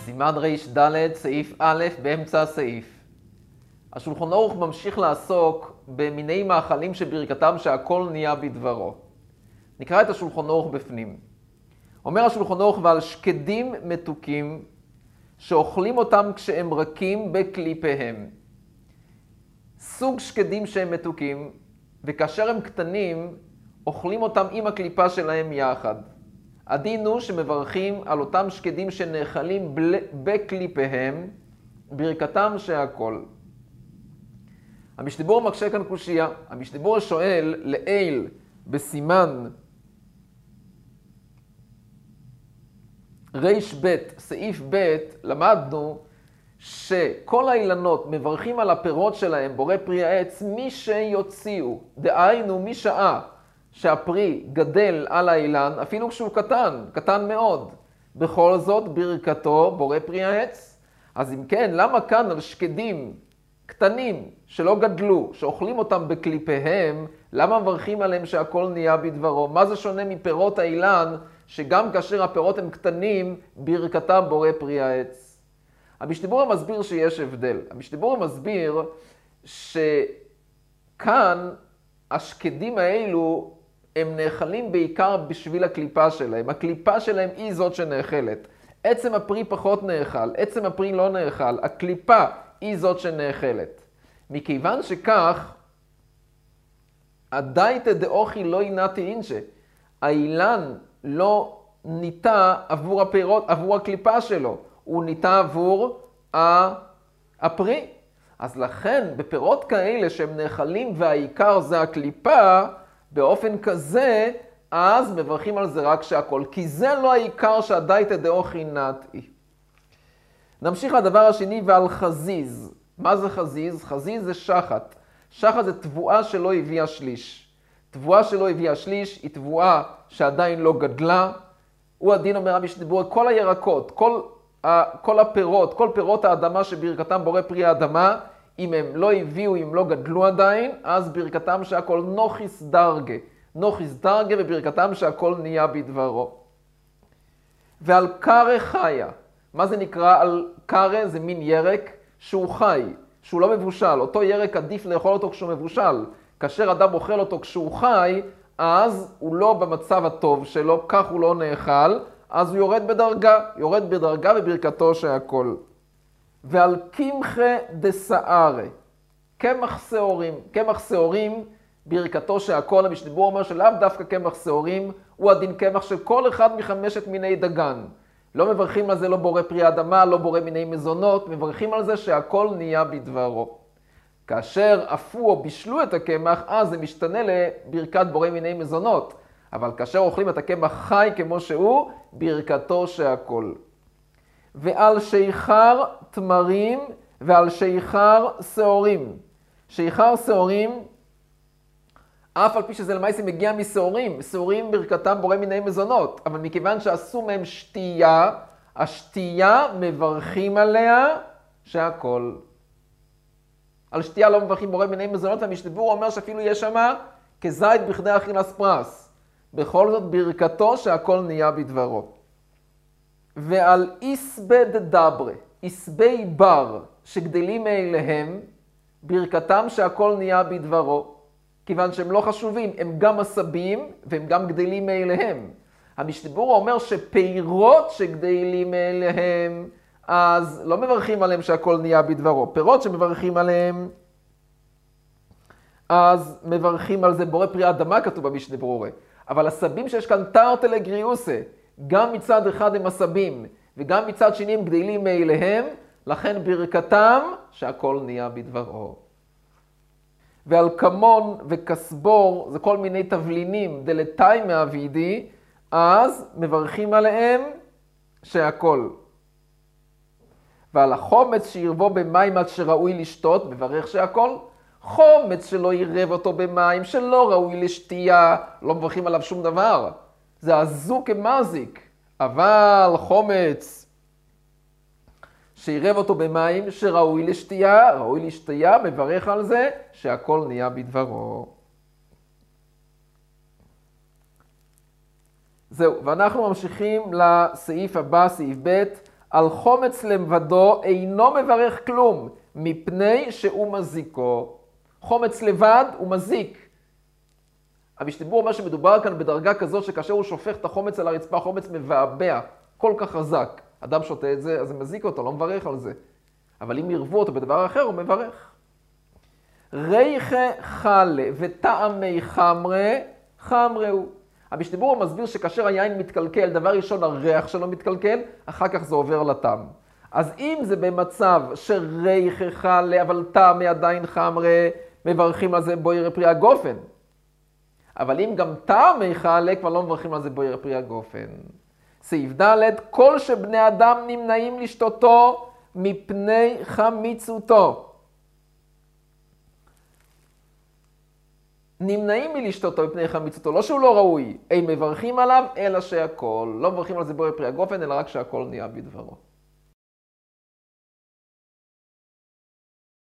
סימן ר"ד, סעיף א', באמצע הסעיף. השולחן ערוך ממשיך לעסוק במיני מאכלים שברכתם שהכל נהיה בדברו. נקרא את השולחן ערוך בפנים. אומר השולחן ערוך, ועל שקדים מתוקים שאוכלים אותם כשהם רכים בקליפיהם. סוג שקדים שהם מתוקים, וכאשר הם קטנים, אוכלים אותם עם הקליפה שלהם יחד. הדין הוא שמברכים על אותם שקדים שנאכלים בקליפיהם, ברכתם שהכל. המשתבור מקשה כאן קושייה. המשתבור שואל לעיל בסימן ר"ב, סעיף ב', למדנו שכל האילנות מברכים על הפירות שלהם, בורא פרי העץ, מי שיוציאו, דהיינו משעה שהפרי גדל על האילן, אפילו כשהוא קטן, קטן מאוד, בכל זאת ברכתו בורא פרי העץ. אז אם כן, למה כאן על שקדים קטנים שלא גדלו, שאוכלים אותם בקליפיהם, למה מברכים עליהם שהכל נהיה בדברו? מה זה שונה מפירות האילן, שגם כאשר הפירות הם קטנים, ברכתם בורא פרי העץ? המשתבור מסביר שיש הבדל. המשתבור מסביר שכאן השקדים האלו הם נאכלים בעיקר בשביל הקליפה שלהם. הקליפה שלהם היא זאת שנאכלת. עצם הפרי פחות נאכל, עצם הפרי לא נאכל, הקליפה היא זאת שנאכלת. מכיוון שכך, הדייתא דאוכי לא ינתי אינשה. האילן לא ניטה עבור הפירות, עבור הקליפה שלו. הוא ניטה עבור הפרי. אז לכן, בפירות כאלה שהם נאכלים והעיקר זה הקליפה, באופן כזה, אז מברכים על זה רק שהכל. כי זה לא העיקר שהדייתא דאוכי נתי. נמשיך לדבר השני, ועל חזיז. מה זה חזיז? חזיז זה שחת. שחת זה תבואה שלא הביאה שליש. תבואה שלא הביאה שליש היא תבואה שעדיין לא גדלה. הוא הדין אומר המשתבור, כל הירקות, כל הפירות, כל פירות האדמה שברכתם בורא פרי האדמה, אם הם לא הביאו, אם לא גדלו עדיין, אז ברכתם שהכל נוחיס דרגה. נוחיס דרגה וברכתם שהכל נהיה בדברו. ועל קרא חיה. מה זה נקרא על קרא? זה מין ירק שהוא חי, שהוא לא מבושל. אותו ירק עדיף לאכול אותו כשהוא מבושל. כאשר אדם אוכל אותו כשהוא חי, אז הוא לא במצב הטוב שלו, כך הוא לא נאכל, אז הוא יורד בדרגה בברכתו שהכל. ועל קמחא דשערא, קמח שעורים. קמח שעורים, ברכתו שהכל. המשתבור אומר שלאו דווקא קמח שעורים, הוא הדין קמח של כל אחד מחמשת מיני דגן. לא מברכים על זה לא בורא פרי האדמה, לא בורא מיני מזונות, מברכים על זה שהכל נהיה בדברו. כאשר אפו או בישלו את הקמח, אז זה משתנה לברכת בורא מיני מזונות. אבל כאשר אוכלים את הקמח חי כמו שהוא, ברכתו שהכל. ועל שיכר תמרים ועל שיכר שעורים. שיכר שעורים, אף על פי שזה למעשה מגיע משעורים. שעורים ברכתם בורא מיני מזונות. אבל מכיוון שעשו מהם שתייה, השתייה מברכים עליה שהכל. על שתייה לא מברכים בורא מיני מזונות, והמשתבור אומר שאפילו יש שם כזית בכדי אכילס פרס. בכל זאת ברכתו שהכל נהיה בדברו. ועל איסבא דדברה, איסבי בר שגדלים מאליהם, ברכתם שהכל נהיה בדברו. כיוון שהם לא חשובים, הם גם עשבים והם גם גדלים מאליהם. המשתבור אומר שפירות שגדלים מאליהם, אז לא מברכים עליהם שהכל נהיה בדברו. פירות שמברכים עליהם, אז מברכים על זה בורא פרי האדמה, כתוב במשתברורי. אבל עשבים שיש כאן תרתי לגריוסה, גם מצד אחד הם עשבים, וגם מצד שני הם גדלים מאליהם, לכן ברכתם שהכל נהיה בדברו. ועל כמון וכסבור, זה כל מיני תבלינים דלתאי מאבידי, אז מברכים עליהם שהכל. ועל החומץ שירבו במים עד שראוי לשתות, מברך שהכל. חומץ שלא ירב אותו במים, שלא ראוי לשתייה, לא מברכים עליו שום דבר. זה אזוק כמזיק. אבל חומץ שירב אותו במים, שראוי לשתייה, ראוי לשתייה, מברך על זה שהכל נהיה בדברו. זהו, ואנחנו ממשיכים לסעיף הבא, סעיף ב', על חומץ לבדו אינו מברך כלום, מפני שהוא מזיקו. חומץ לבד הוא מזיק. המשתברור אומר שמדובר כאן בדרגה כזאת שכאשר הוא שופך את החומץ על הרצפה, החומץ מבעבע כל כך חזק. אדם שותה את זה, אז זה מזיק אותו, לא מברך על זה. אבל אם ירבו אותו בדבר אחר, הוא מברך. ריחה חלה וטעמי חמרה, חמרה הוא. המשתברור מסביר שכאשר היין מתקלקל, דבר ראשון הריח שלו מתקלקל, אחר כך זה עובר לטעם. אז אם זה במצב שריחה חלה, אבל טעמי עדיין חמרה, מברכים על זה בוירי פרי הגופן. אבל אם גם טעמי חלה, כבר לא מברכים על זה בוירי פרי הגופן. סעיף ד' כל שבני אדם נמנעים לשתותו מפני חמיצותו. נמנעים מלשתותו מפני חמיצותו, לא שהוא לא ראוי, הם מברכים עליו, אלא שהכל. לא מברכים על זה בוירי פרי הגופן, אלא רק שהכל נהיה בדברו.